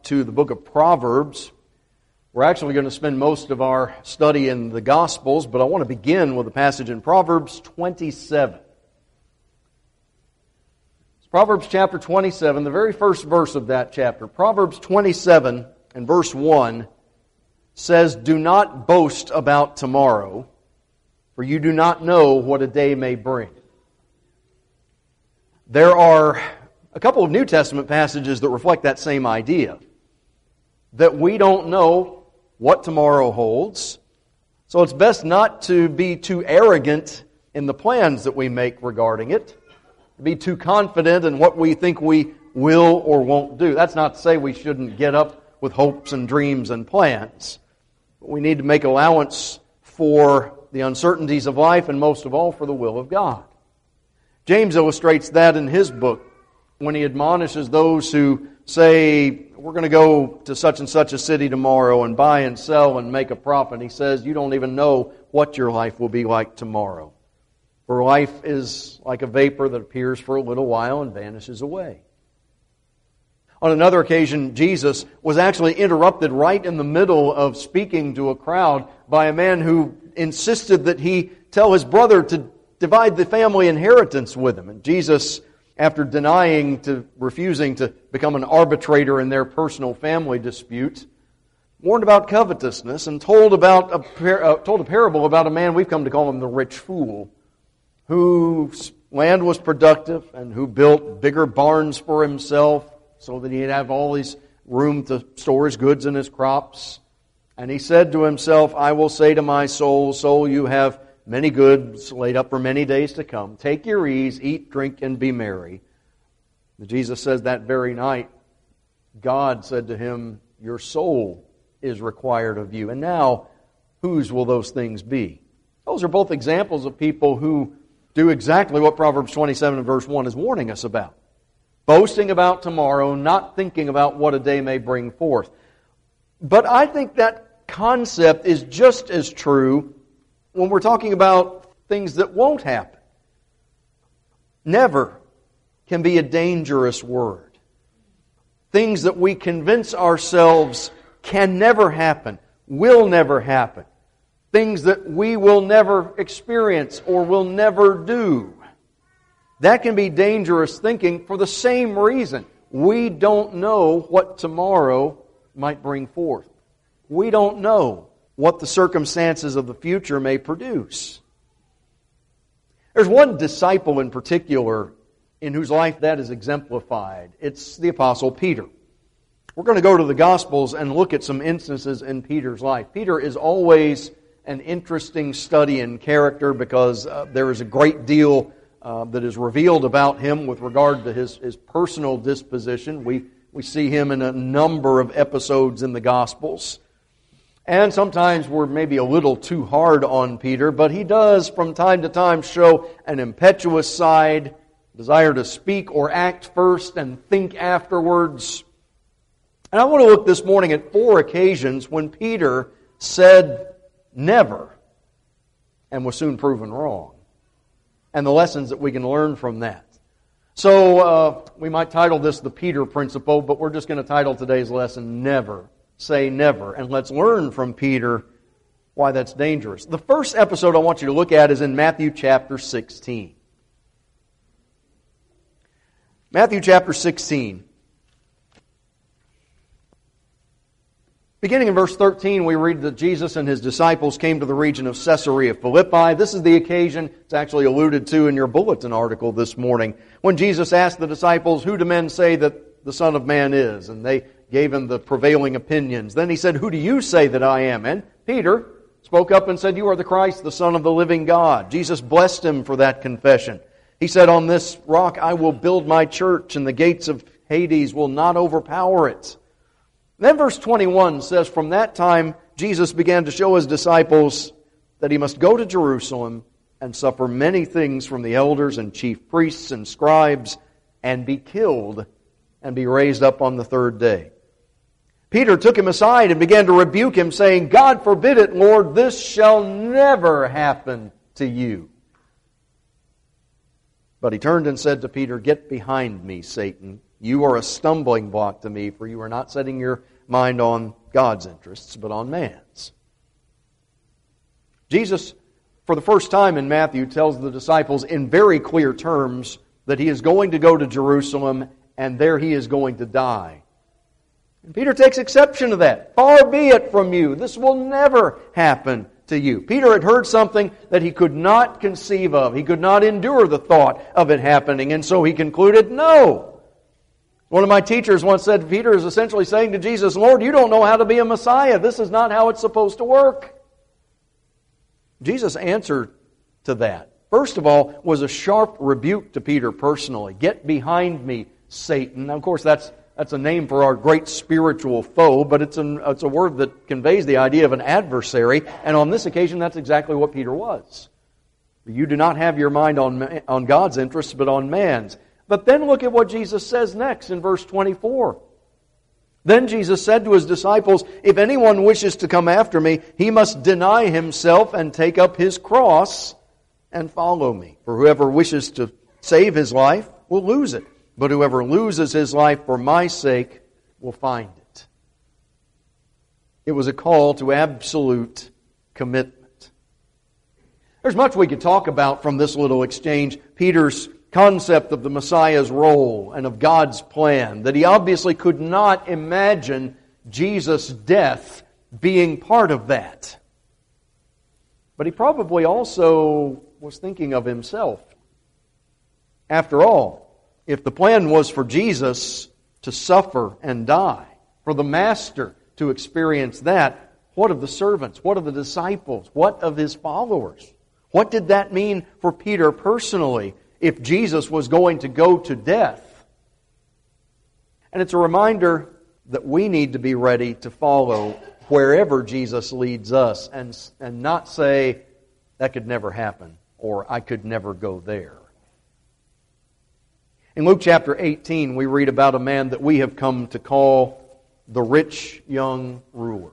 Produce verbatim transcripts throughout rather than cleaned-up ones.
to the book of Proverbs. We're actually going to spend most of our study in the Gospels, but I want to begin with a passage in Proverbs twenty-seven. It's Proverbs chapter twenty-seven, the very first verse of that chapter. Proverbs twenty-seven and verse one says, "Do not boast about tomorrow, for you do not know what a day may bring." There are a couple of New Testament passages that reflect that same idea, that we don't know what tomorrow holds. So it's best not to be too arrogant in the plans that we make regarding it, to be too confident in what we think we will or won't do. That's not to say we shouldn't get up with hopes and dreams and plans. But we need to make allowance for the uncertainties of life and most of all for the will of God. James illustrates that in his book when he admonishes those who say, we're going to go to such and such a city tomorrow and buy and sell and make a profit. He says, you don't even know what your life will be like tomorrow. For life is like a vapor that appears for a little while and vanishes away. On another occasion, Jesus was actually interrupted right in the middle of speaking to a crowd by a man who insisted that he tell his brother to divide the family inheritance with him. And Jesus, after denying to, refusing to become an arbitrator in their personal family dispute, warned about covetousness and told about a par- uh, told a parable about a man, we've come to call him the rich fool, whose land was productive and who built bigger barns for himself so that he'd have all his room to store his goods and his crops. And he said to himself, I will say to my soul, soul, you have many goods laid up for many days to come. Take your ease, eat, drink, and be merry. And Jesus says that very night, God said to him, your soul is required of you. And now, whose will those things be? Those are both examples of people who do exactly what Proverbs twenty-seven and verse one is warning us about. Boasting about tomorrow, not thinking about what a day may bring forth. But I think that concept is just as true when we're talking about things that won't happen. Never can be a dangerous word. Things that we convince ourselves can never happen, will never happen. Things that we will never experience or will never do. That can be dangerous thinking for the same reason. We don't know what tomorrow might bring forth. We don't know what the circumstances of the future may produce. There's one disciple in particular in whose life that is exemplified. It's the Apostle Peter. We're going to go to the Gospels and look at some instances in Peter's life. Peter is always an interesting study in character because uh, there is a great deal uh, that is revealed about him with regard to his, his personal disposition. We, we see him in a number of episodes in the Gospels. And sometimes we're maybe a little too hard on Peter, but he does from time to time show an impetuous side, desire to speak or act first and think afterwards. And I want to look this morning at four occasions when Peter said never and was soon proven wrong, and the lessons that we can learn from that. So uh, we might title this the Peter Principle, but we're just going to title today's lesson Never. Say never. And let's learn from Peter why that's dangerous. The first episode I want you to look at is in Matthew chapter sixteen. Matthew chapter sixteen. Beginning in verse thirteen, we read that Jesus and His disciples came to the region of Caesarea Philippi. This is the occasion, it's actually alluded to in your bulletin article this morning, when Jesus asked the disciples, who do men say that the Son of Man is? And they gave him the prevailing opinions. Then he said, who do you say that I am? And Peter spoke up and said, you are the Christ, the Son of the living God. Jesus blessed him for that confession. He said, on this rock I will build my church, and the gates of Hades will not overpower it. Then verse twenty-one says, from that time Jesus began to show His disciples that He must go to Jerusalem and suffer many things from the elders and chief priests and scribes and be killed and be raised up on the third day. Peter took him aside and began to rebuke him, saying, God forbid it, Lord, this shall never happen to you. But he turned and said to Peter, get behind me, Satan, You are a stumbling block to me, for you are not setting your mind on God's interests, but on man's. Jesus, for the first time in Matthew, tells the disciples in very clear terms that He is going to go to Jerusalem, and there He is going to die. And Peter takes exception to that. Far be it from you. This will never happen to you. Peter had heard something that he could not conceive of. He could not endure the thought of it happening, and so he concluded, no. One of my teachers once said, Peter is essentially saying to Jesus, Lord, you don't know how to be a Messiah. This is not how it's supposed to work. Jesus' answer to that, first of all, was a sharp rebuke to Peter personally. Get behind me, Satan. Now, of course, that's that's a name for our great spiritual foe, but it's, an, it's a word that conveys the idea of an adversary, and on this occasion, that's exactly what Peter was. You do not have your mind on, on God's interests, but on man's. But then look at what Jesus says next in verse twenty-four. Then Jesus said to His disciples, if anyone wishes to come after me, he must deny himself and take up his cross and follow me. For whoever wishes to save his life will lose it, but whoever loses his life for my sake will find it. It was a call to absolute commitment. There's much we could talk about from this little exchange. Peter's concept of the Messiah's role and of God's plan, that he obviously could not imagine Jesus' death being part of that. But he probably also was thinking of himself. After all, if the plan was for Jesus to suffer and die, for the Master to experience that, what of the servants? What of the disciples? What of His followers? What did that mean for Peter personally if Jesus was going to go to death? And it's a reminder that we need to be ready to follow wherever Jesus leads us and, and not say, that could never happen, or I could never go there. In Luke chapter eighteen, we read about a man that we have come to call the rich young ruler.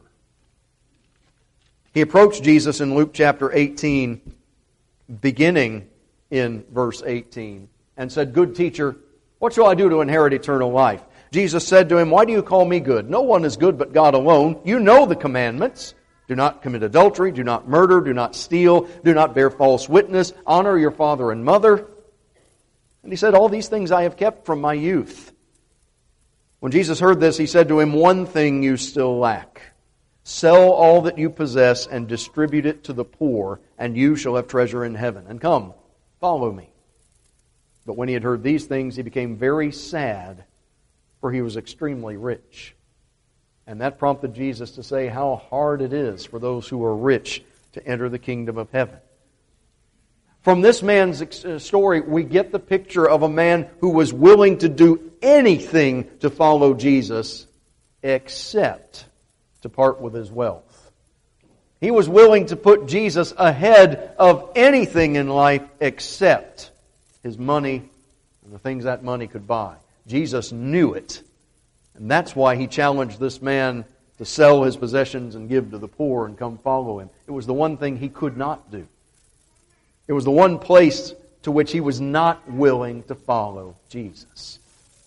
He approached Jesus in Luke chapter eighteen, beginning in verse eighteen, and said, Good teacher, what shall I do to inherit eternal life? Jesus said to him, Why do you call me good? No one is good but God alone. You know the commandments. Do not commit adultery, do not murder, do not steal, do not bear false witness, honor your father and mother. And he said, All these things I have kept from my youth. When Jesus heard this, He said to him, One thing you still lack. Sell all that you possess and distribute it to the poor, and you shall have treasure in heaven. And come, follow me. But when he had heard these things, he became very sad, for he was extremely rich. And that prompted Jesus to say how hard it is for those who are rich to enter the kingdom of heaven. From this man's story, we get the picture of a man who was willing to do anything to follow Jesus except to part with his wealth. He was willing to put Jesus ahead of anything in life except his money and the things that money could buy. Jesus knew it, and that's why He challenged this man to sell his possessions and give to the poor and come follow Him. It was the one thing he could not do. It was the one place to which he was not willing to follow Jesus.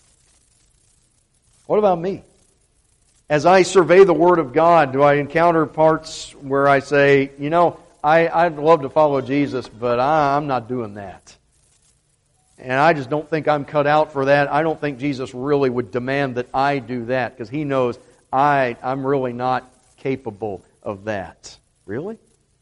What about me? As I survey the Word of God, do I encounter parts where I say, you know, I, I'd love to follow Jesus, but I, I'm not doing that. And I just don't think I'm cut out for that. I don't think Jesus really would demand that I do that, because He knows I, I'm really not capable of that. Really?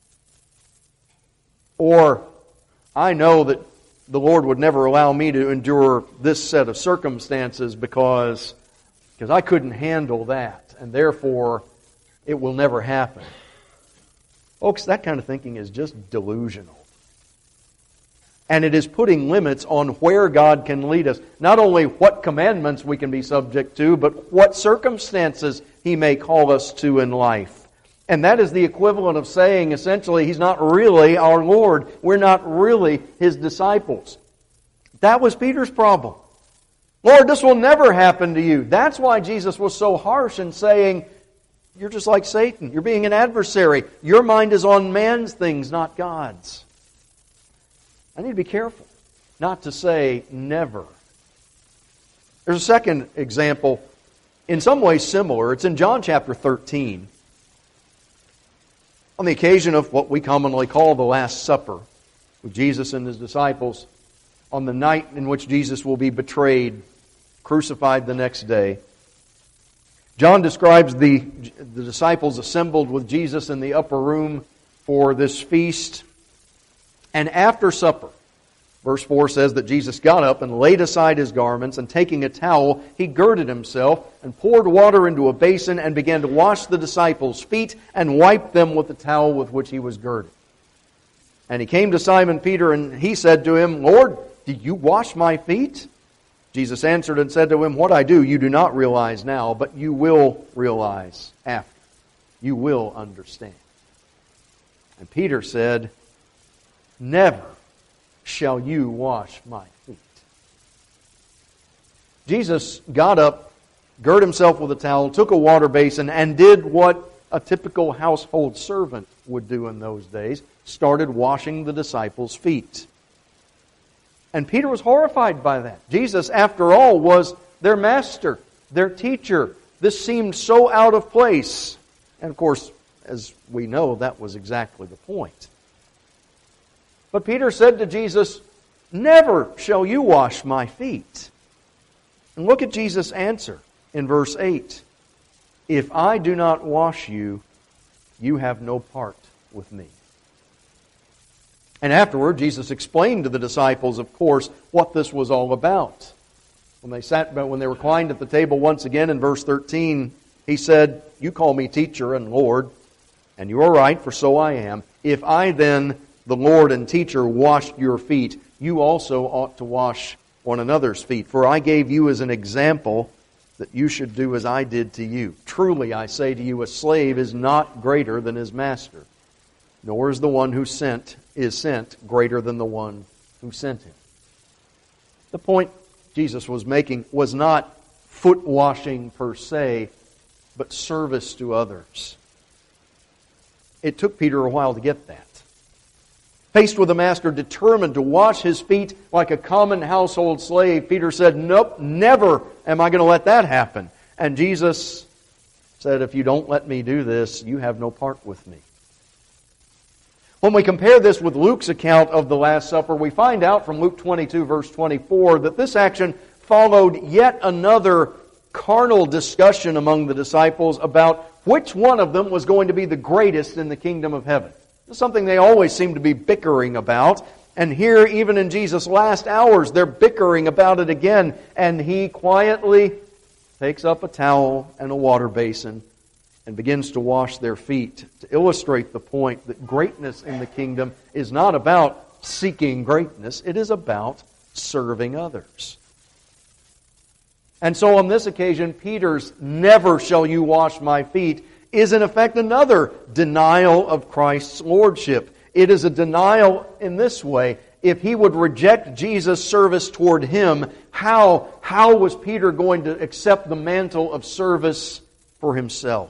Or, I know that the Lord would never allow me to endure this set of circumstances because, because I couldn't handle that, and therefore it will never happen. Folks, that kind of thinking is just delusional. And it is putting limits on where God can lead us. Not only what commandments we can be subject to, but what circumstances He may call us to in life. And that is the equivalent of saying, essentially, He's not really our Lord. We're not really His disciples. That was Peter's problem. Lord, this will never happen to you. That's why Jesus was so harsh in saying, you're just like Satan. You're being an adversary. Your mind is on man's things, not God's. I need to be careful not to say never. There's a second example, in some ways similar. It's in John chapter thirteen. On the occasion of what we commonly call the Last Supper, with Jesus and His disciples, on the night in which Jesus will be betrayed, crucified the next day. John describes the, the disciples assembled with Jesus in the upper room for this feast. And after supper, verse four says that Jesus got up and laid aside His garments, and taking a towel, He girded Himself and poured water into a basin and began to wash the disciples' feet and wipe them with the towel with which He was girded. And He came to Simon Peter and He said to him, Lord, do you wash my feet? Jesus answered and said to him, What I do you do not realize now, but you will realize after. You will understand. And Peter said, Never shall you wash my feet. Jesus got up, girded Himself with a towel, took a water basin, and did what a typical household servant would do in those days, started washing the disciples' feet. And Peter was horrified by that. Jesus, after all, was their master, their teacher. This seemed so out of place. And of course, as we know, that was exactly the point. But Peter said to Jesus, Never shall you wash my feet. And look at Jesus' answer in verse eight. If I do not wash you, you have no part with me. And afterward, Jesus explained to the disciples, of course, what this was all about. When they sat, when they reclined at the table once again in verse thirteen, He said, You call me teacher and Lord, and you are right, for so I am. If I then, the Lord and teacher, washed your feet, you also ought to wash one another's feet. For I gave you as an example that you should do as I did to you. Truly, I say to you, a slave is not greater than his master, nor is the one who sent is sent greater than the one who sent him. The point Jesus was making was not foot washing per se, but service to others. It took Peter a while to get that. Faced with a master determined to wash his feet like a common household slave, Peter said, Nope, never am I going to let that happen. And Jesus said, If you don't let me do this, you have no part with me. When we compare this with Luke's account of the Last Supper, we find out from Luke twenty-two, verse twenty-four, that this action followed yet another carnal discussion among the disciples about which one of them was going to be the greatest in the kingdom of heaven. This is something they always seem to be bickering about. And here, even in Jesus' last hours, they're bickering about it again. And He quietly takes up a towel and a water basin and begins to wash their feet to illustrate the point that greatness in the kingdom is not about seeking greatness. It is about serving others. And so on this occasion, Peter's "never shall you wash my feet" is in effect another denial of Christ's lordship. It is a denial in this way. If he would reject Jesus' service toward him, how, how was Peter going to accept the mantle of service for himself?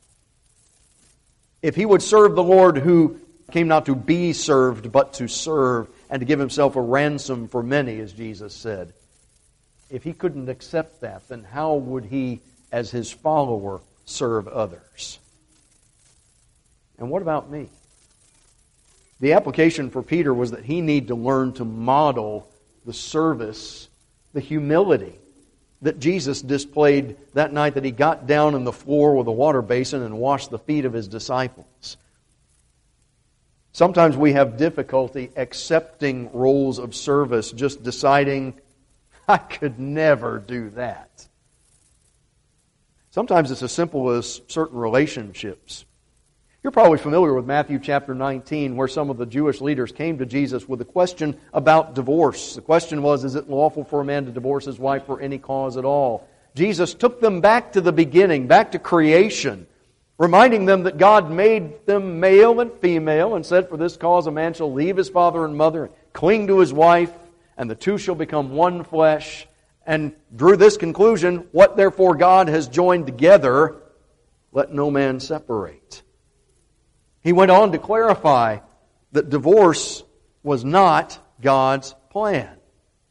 If he would serve the Lord who came not to be served, but to serve, and to give Himself a ransom for many, as Jesus said, if he couldn't accept that, then how would he, as His follower, serve others? And what about me? The application for Peter was that he needed to learn to model the service, the humility that Jesus displayed that night that He got down on the floor with a water basin and washed the feet of His disciples. Sometimes we have difficulty accepting roles of service, just deciding, I could never do that. Sometimes it's as simple as certain relationships. You're probably familiar with Matthew chapter nineteen, where some of the Jewish leaders came to Jesus with a question about divorce. The question was, is it lawful for a man to divorce his wife for any cause at all? Jesus took them back to the beginning, back to creation, reminding them that God made them male and female and said, for this cause a man shall leave his father and mother, and cling to his wife, and the two shall become one flesh, and drew this conclusion, what therefore God has joined together, let no man separate. He went on to clarify that divorce was not God's plan.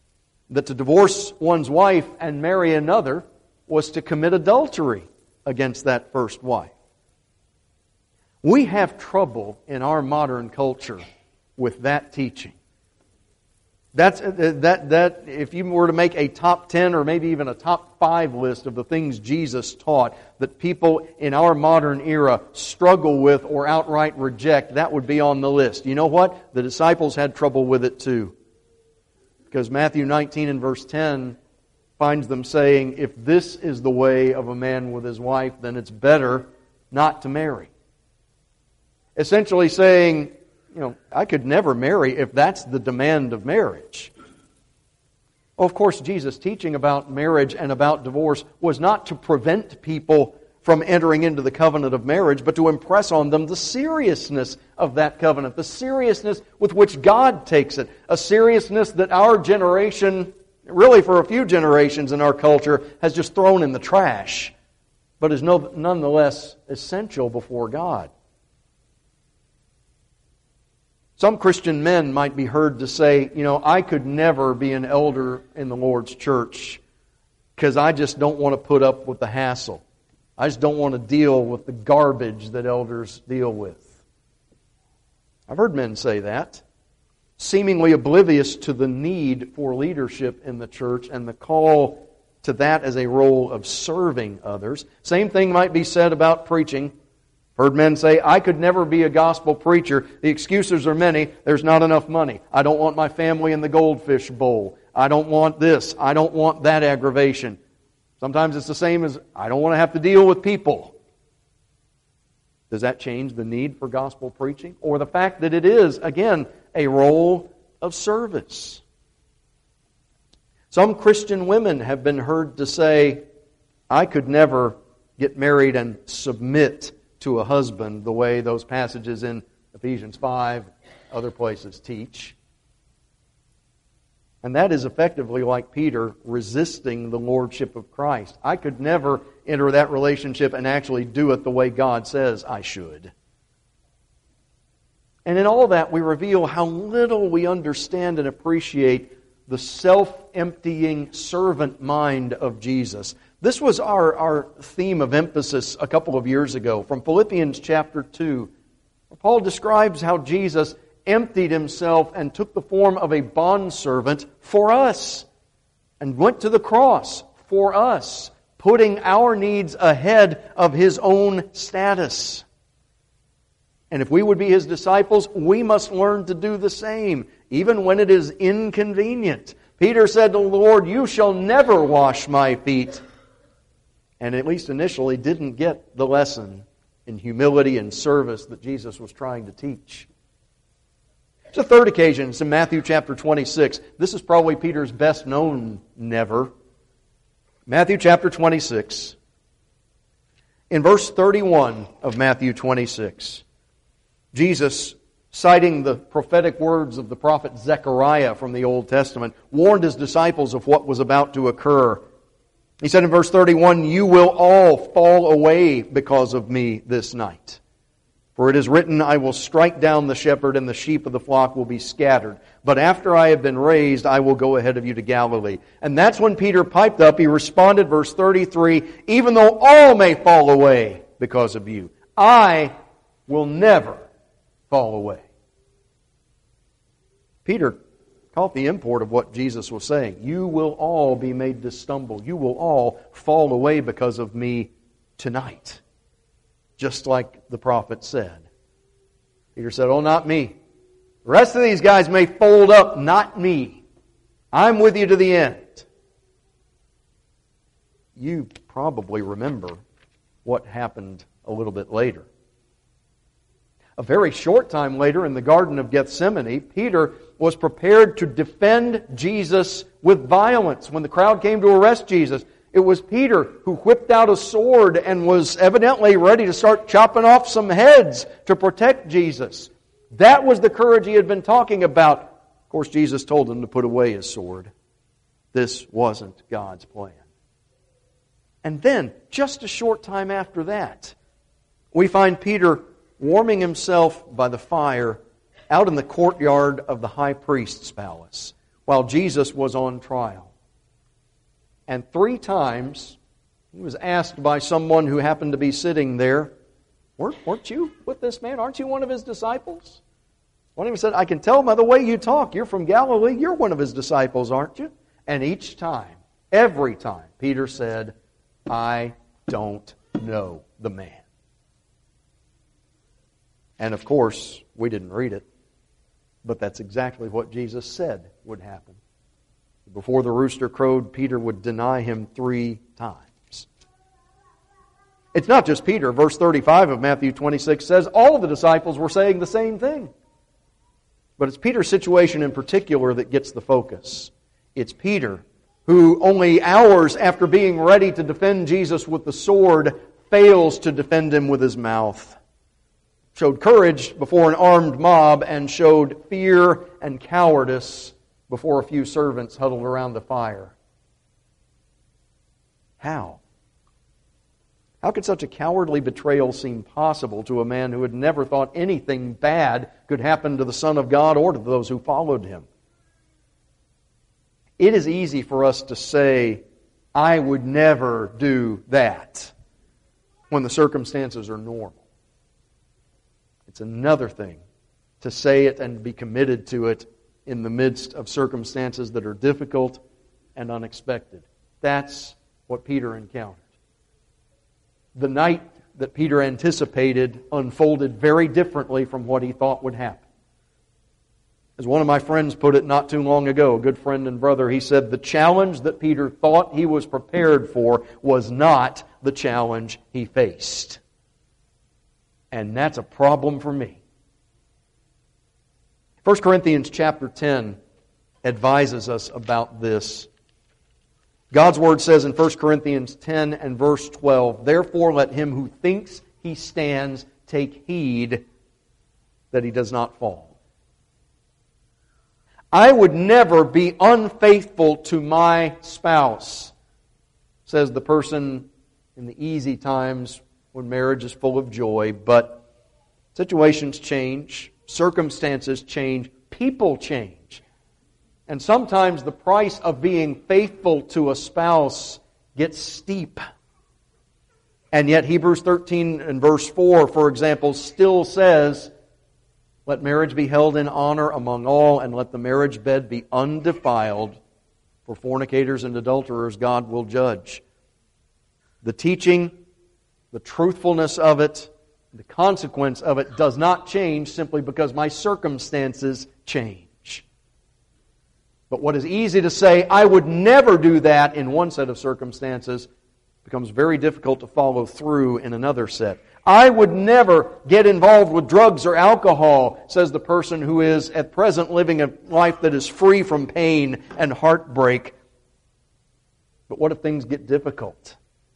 that to divorce one's wife and marry another was to commit adultery against that first wife. We have trouble in our modern culture with that teaching. That's that that if you were to make a top ten or maybe even a top five list of the things Jesus taught that people in our modern era struggle with or outright reject, that would be on the list. You know what? The disciples had trouble with it too. Because Matthew nineteen and verse ten finds them saying, if this is the way of a man with his wife, then it's better not to marry. Essentially saying, you know, I could never marry if that's the demand of marriage. Well, of course, Jesus' teaching about marriage and about divorce was not to prevent people from entering into the covenant of marriage, but to impress on them the seriousness of that covenant, the seriousness with which God takes it, a seriousness that our generation, really for a few generations in our culture, has just thrown in the trash, but is no, nonetheless essential before God. Some Christian men might be heard to say, you know, I could never be an elder in the Lord's church because I just don't want to put up with the hassle. I just don't want to deal with the garbage that elders deal with. I've heard men say that, seemingly oblivious to the need for leadership in the church and the call to that as a role of serving others. Same thing might be said about preaching. Heard men say, I could never be a gospel preacher. The excuses are many. There's not enough money. I don't want my family in the goldfish bowl. I don't want this. I don't want that aggravation. Sometimes it's the same as, I don't want to have to deal with people. Does that change the need for gospel preaching? Or the fact that it is, again, a role of service? Some Christian women have been heard to say, I could never get married and submit to a husband the way those passages in Ephesians five, other places teach. And that is effectively like Peter resisting the lordship of Christ. I could never enter that relationship and actually do it the way God says I should. And in all that, we reveal how little we understand and appreciate the self-emptying servant mind of Jesus. This was our, our theme of emphasis a couple of years ago from Philippians chapter two. Paul describes how Jesus emptied himself and took the form of a bondservant for us and went to the cross for us, putting our needs ahead of His own status. And if we would be His disciples, we must learn to do the same, even when it is inconvenient. Peter said to the Lord, you shall never wash my feet. And at least initially didn't get the lesson in humility and service that Jesus was trying to teach. There's a third occasion. It's in Matthew chapter twenty-six. This is probably Peter's best known never. Matthew chapter twenty-six. In verse thirty-one of Matthew twenty-six, Jesus, citing the prophetic words of the prophet Zechariah from the Old Testament, warned His disciples of what was about to occur. He said in verse thirty-one, you will all fall away because of me this night. For it is written, I will strike down the shepherd, and the sheep of the flock will be scattered. But after I have been raised, I will go ahead of you to Galilee. And that's when Peter piped up. He responded, verse thirty-three, even though all may fall away because of you, I will never fall away. Peter caught the import of what Jesus was saying. You will all be made to stumble. You will all fall away because of me tonight. Just like the prophet said. Peter said, oh, not me. The rest of these guys may fold up, not me. I'm with you to the end. You probably remember what happened a little bit later. A very short time later, in the Garden of Gethsemane, Peter was prepared to defend Jesus with violence. When the crowd came to arrest Jesus, it was Peter who whipped out a sword and was evidently ready to start chopping off some heads to protect Jesus. That was the courage he had been talking about. Of course, Jesus told him to put away his sword. This wasn't God's plan. And then, just a short time after that, we find Peter warming himself by the fire out in the courtyard of the high priest's palace, while Jesus was on trial. And three times he was asked by someone who happened to be sitting there, weren't, weren't you with this man? Aren't you one of his disciples? One of them said, I can tell by the way you talk. You're from Galilee. You're one of his disciples, aren't you? And each time, every time, Peter said, I don't know the man. And of course, we didn't read it, but that's exactly what Jesus said would happen. Before the rooster crowed, Peter would deny him three times. It's not just Peter. Verse thirty-five of Matthew twenty-six says all of the disciples were saying the same thing. But it's Peter's situation in particular that gets the focus. It's Peter who, only hours after being ready to defend Jesus with the sword, fails to defend him with his mouth. Showed courage before an armed mob and showed fear and cowardice before a few servants huddled around the fire. How? How could such a cowardly betrayal seem possible to a man who had never thought anything bad could happen to the Son of God or to those who followed him? It is easy for us to say, I would never do that, when the circumstances are normal. It's another thing to say it and be committed to it in the midst of circumstances that are difficult and unexpected. That's what Peter encountered. The night that Peter anticipated unfolded very differently from what he thought would happen. As one of my friends put it not too long ago, a good friend and brother, he said, the challenge that Peter thought he was prepared for was not the challenge he faced. And that's a problem for me. First Corinthians chapter ten advises us about this. God's Word says in First Corinthians ten and verse twelve, therefore let him who thinks he stands take heed that he does not fall. I would never be unfaithful to my spouse, says the person in the easy times when marriage is full of joy, but situations change, circumstances change, people change. And sometimes the price of being faithful to a spouse gets steep. And yet Hebrews thirteen and verse four, for example, still says, let marriage be held in honor among all, and let the marriage bed be undefiled. For fornicators and adulterers God will judge. The teaching, the truthfulness of it, the consequence of it does not change simply because my circumstances change. But what is easy to say, I would never do that in one set of circumstances, becomes very difficult to follow through in another set. I would never get involved with drugs or alcohol, says the person who is at present living a life that is free from pain and heartbreak. But what if things get difficult?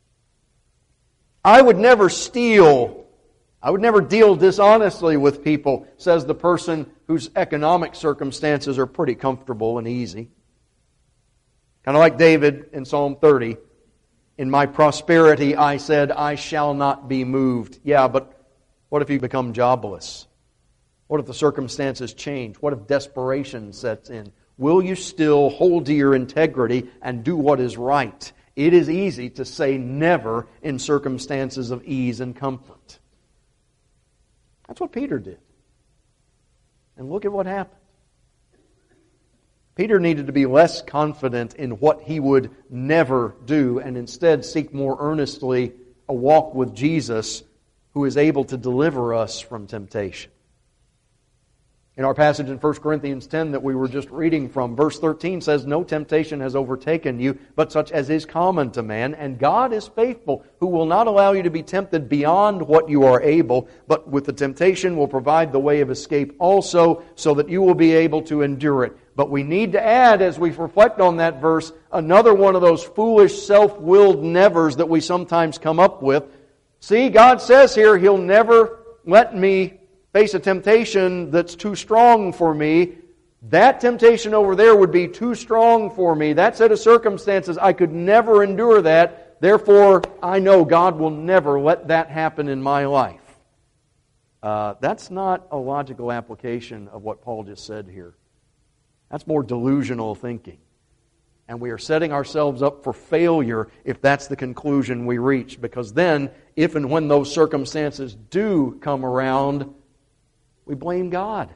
I would never steal. I would never deal dishonestly with people, says the person whose economic circumstances are pretty comfortable and easy. Kind of like David in Psalm thirty. In my prosperity I said, I shall not be moved. Yeah, but what if you become jobless? What if the circumstances change? What if desperation sets in? Will you still hold to your integrity and do what is right? It is easy to say never in circumstances of ease and comfort. That's what Peter did. And look at what happened. Peter needed to be less confident in what he would never do and instead seek more earnestly a walk with Jesus, who is able to deliver us from temptation. In our passage in First Corinthians ten that we were just reading from, verse thirteen says, no temptation has overtaken you, but such as is common to man, and God is faithful, who will not allow you to be tempted beyond what you are able, but with the temptation will provide the way of escape also, so that you will be able to endure it. But we need to add, as we reflect on that verse, another one of those foolish, self-willed nevers that we sometimes come up with. See, God says here, He'll never let me face a temptation that's too strong for me. That temptation over there would be too strong for me. That set of circumstances, I could never endure that. Therefore, I know God will never let that happen in my life. Uh, that's not a logical application of what Paul just said here. That's more delusional thinking. And we are setting ourselves up for failure if that's the conclusion we reach. Because then, if and when those circumstances do come around, we blame God.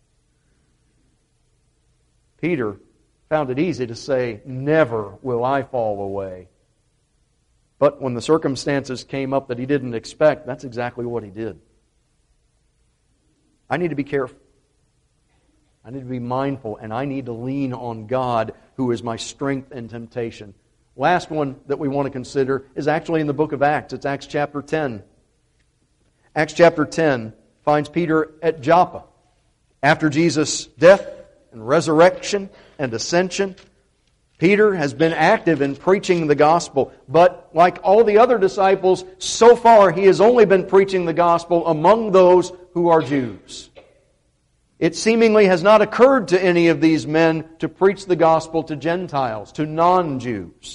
Peter found it easy to say, "Never will I fall away." But when the circumstances came up that he didn't expect, that's exactly what he did. I need to be careful. I need to be mindful, and I need to lean on God, who is my strength in temptation. Last one that we want to consider is actually in the book of Acts. It's Acts chapter ten. Acts chapter ten finds Peter at Joppa. After Jesus' death and resurrection and ascension, Peter has been active in preaching the gospel. But like all the other disciples, so far he has only been preaching the gospel among those who are Jews. It seemingly has not occurred to any of these men to preach the gospel to Gentiles, to non-Jews.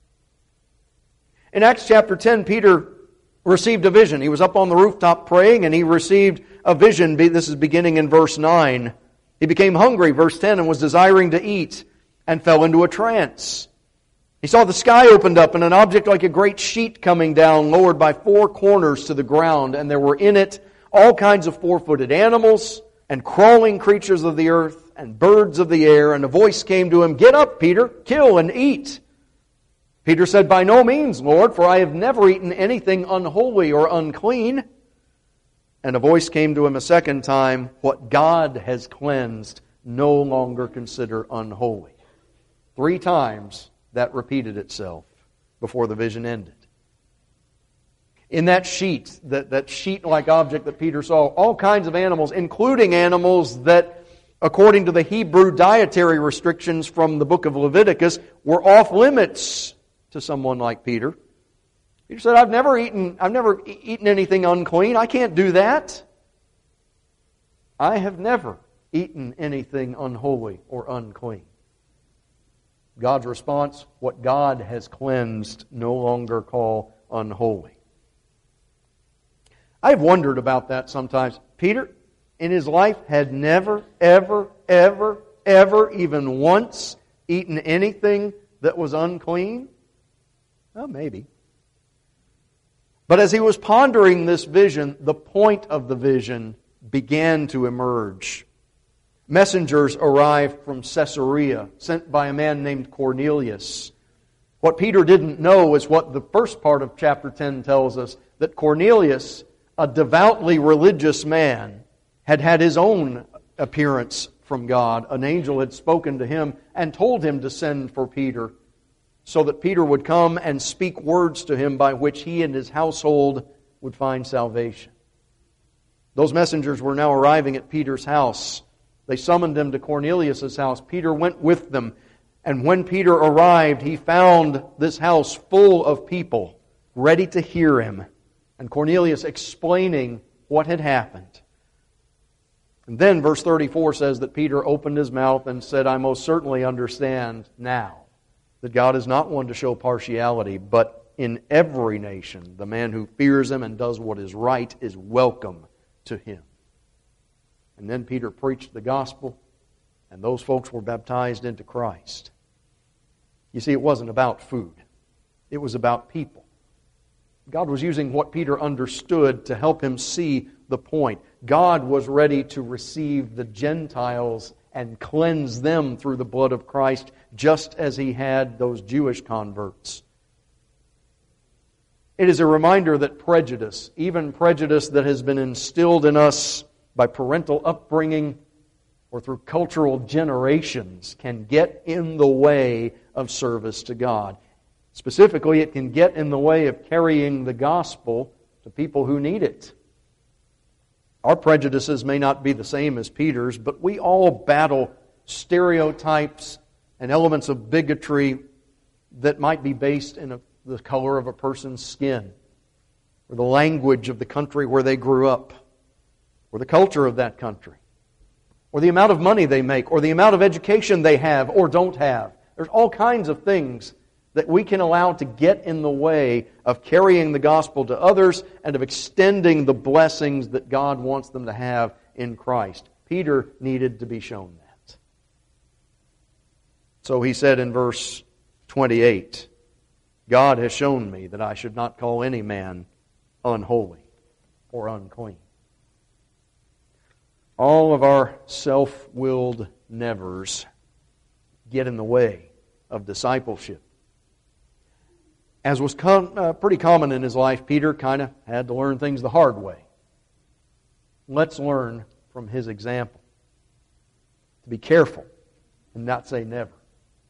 In Acts chapter ten, Peter received a vision. He was up on the rooftop praying, and he received a vision. This is beginning in verse nine. He became hungry, verse ten, and was desiring to eat, and fell into a trance. He saw the sky opened up, and an object like a great sheet coming down, lowered by four corners to the ground, and there were in it all kinds of four-footed animals, and crawling creatures of the earth, and birds of the air. And a voice came to him, "Get up, Peter, kill and eat." Peter said, "By no means, Lord, for I have never eaten anything unholy or unclean." And a voice came to him a second time, "What God has cleansed, no longer consider unholy." Three times that repeated itself before the vision ended. In that sheet, that, that sheet-like object that Peter saw, all kinds of animals, including animals that, according to the Hebrew dietary restrictions from the book of Leviticus, were off limits to someone like Peter. Peter said, I've never eaten, I've never eaten anything unclean. I can't do that. I have never eaten anything unholy or unclean. God's response, what God has cleansed, no longer call unholy. I've wondered about that sometimes. Peter, in his life, had never, ever, ever, ever, even once eaten anything that was unclean? Well, maybe. But as he was pondering this vision, the point of the vision began to emerge. Messengers arrived from Caesarea, sent by a man named Cornelius. What Peter didn't know is what the first part of chapter ten tells us, that Cornelius, a devoutly religious man, had had his own appearance from God. An angel had spoken to him and told him to send for Peter, so that Peter would come and speak words to him by which he and his household would find salvation. Those messengers were now arriving at Peter's house. They summoned him to Cornelius' house. Peter went with them. And when Peter arrived, he found this house full of people ready to hear him. And Cornelius explaining what had happened. And then verse thirty-four says that Peter opened his mouth and said, I most certainly understand now that God is not one to show partiality, but in every nation, the man who fears Him and does what is right is welcome to Him. And then Peter preached the gospel, and those folks were baptized into Christ. You see, it wasn't about food. It was about people. God was using what Peter understood to help him see the point. God was ready to receive the Gentiles and cleanse them through the blood of Christ, just as He had those Jewish converts. It is a reminder that prejudice, even prejudice that has been instilled in us by parental upbringing or through cultural generations, can get in the way of service to God. Specifically, it can get in the way of carrying the gospel to people who need it. Our prejudices may not be the same as Peter's, but we all battle stereotypes and elements of bigotry that might be based in a, the color of a person's skin, or the language of the country where they grew up, or the culture of that country, or the amount of money they make, or the amount of education they have or don't have. There's all kinds of things that we can allow to get in the way of carrying the gospel to others and of extending the blessings that God wants them to have in Christ. Peter needed to be shown that. So he said in verse twenty-eight, God has shown me that I should not call any man unholy or unclean. All of our self-willed nevers get in the way of discipleship. As was com- uh, pretty common in his life, Peter kind of had to learn things the hard way. Let's learn from his example to be careful and not say never.